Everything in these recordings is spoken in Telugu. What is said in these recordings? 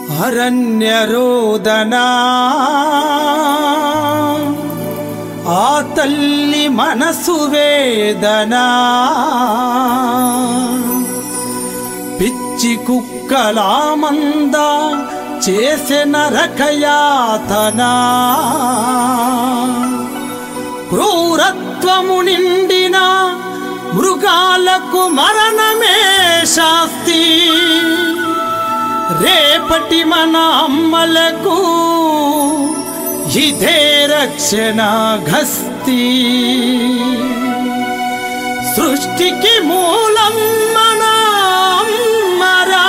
అరణ్యరోదనా ఆ తల్లి మనసు వేదనా పిచ్చి కుక్కలా మంద చేసె నరకయాతనా క్రూరత్వము నిండిన మృగాలకు మరణమే శాస్తి రేపటి మన అమ్మలకు ఇదే రక్షణ గస్తి సృష్టికి మూలం మన అమ్మరా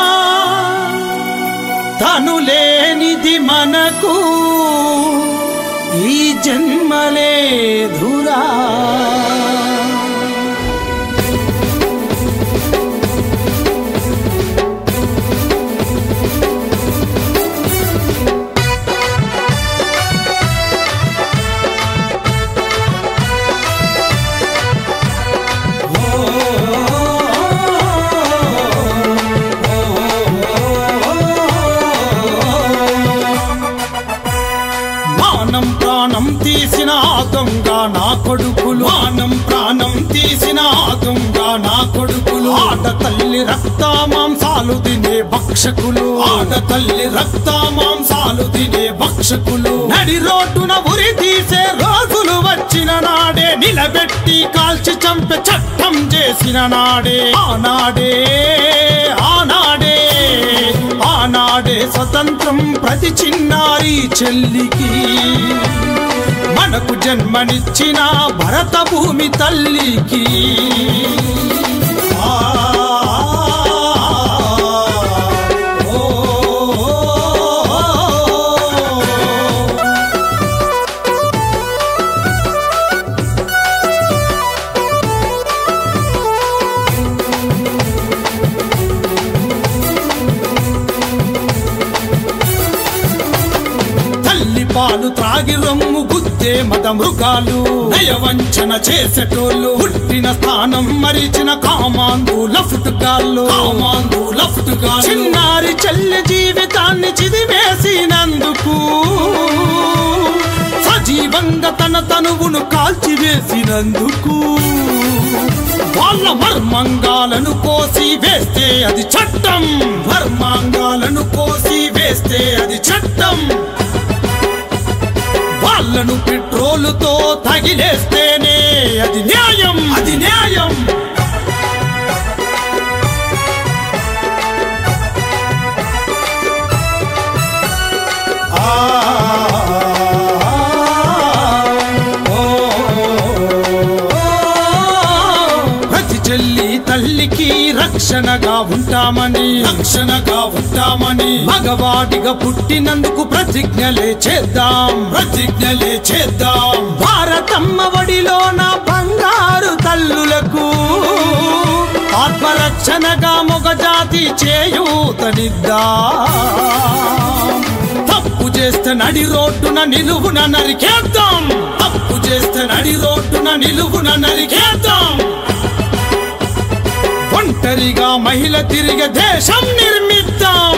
తను లేనిది మనకు ఈ జన్మలేధురా ప్రాణం తీసిన దొంగ నా కొడుకులు మానం ప్రాణం తీసిన దొంగ నా కొడుకులు ఆడ తల్లి రక్త మాంసాలు తినే భక్షకులు ఆడ తల్లి రక్త మాంసాలు తినే భక్షకులు నడి రోడ్డున ఉరి తీసే రోజులు వచ్చిన నాడే నిలబెట్టి కాల్చి చంపే చట్టం చేసిన నాడే ఆనాడే ఆనాడే ఆనాడే స్వతంత్రం ప్రతి చిన్నారి చెల్లికి మనకు జన్మనిచ్చిన భరత భూమి తల్లికి పాలు త్రాగి రొమ్ము గుద్దే మద మృగాలు నయవంచన చేసేటోళ్ళు పుట్టిన స్థానం మరిచిన కామాంధుల ఫుటుగాళ్ళు చిన్నారి చెల్లి జీవితాన్ని చిదివేసినందుకు సజీవంగా తన తనువును కాల్చివేసినందుకు వాళ్ళ మర్మంగాలను కోసి వేస్తే అది చట్టం మర్మాంగాలను కోసి వేస్తే అది చట్టం వాళ్ళను పెట్రోలుతో తగిలేస్తేనే అది న్యాయం అది న్యాయం ప్రతి చెల్లి తల్లికి రక్షణగా ఉంటామని మగవాడిగా పుట్టినందుకు ప్రతిజ్ఞలే చేద్దాం భారతమ్మ వడిలోన బంగారు తల్లులకు ఆత్మరక్షణగా మొగజాతి చేయూతనిద్దాం తప్పు చేస్తే నడి రోడ్డున నిలువున నరికేద్దాం ఒంటరిగా మహిళ తిరిగే దేశం నిర్మిద్దాం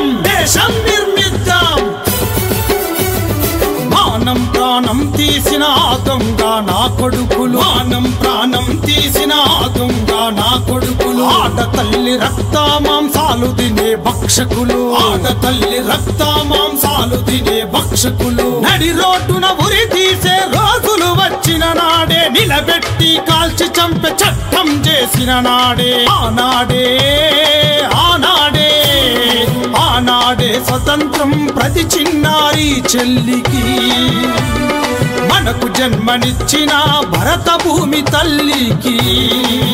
మానం ప్రాణం తీసిన దొంగ నా కొడుకులు ఆడ తల్లి రక్త మాంసాలు తినే భక్షకులు నడి రోడ్డున ఉరి తీసే రోజులు వచ్చిన నాడే నిలబెట్టి కాల్చి చంపే చట్టం చేసిన నాడే ఆనాడే స్వతంత్రం ప్రతి చిన్నారి చెల్లికి మనకు జన్మనిచ్చిన భరత భూమి తల్లికి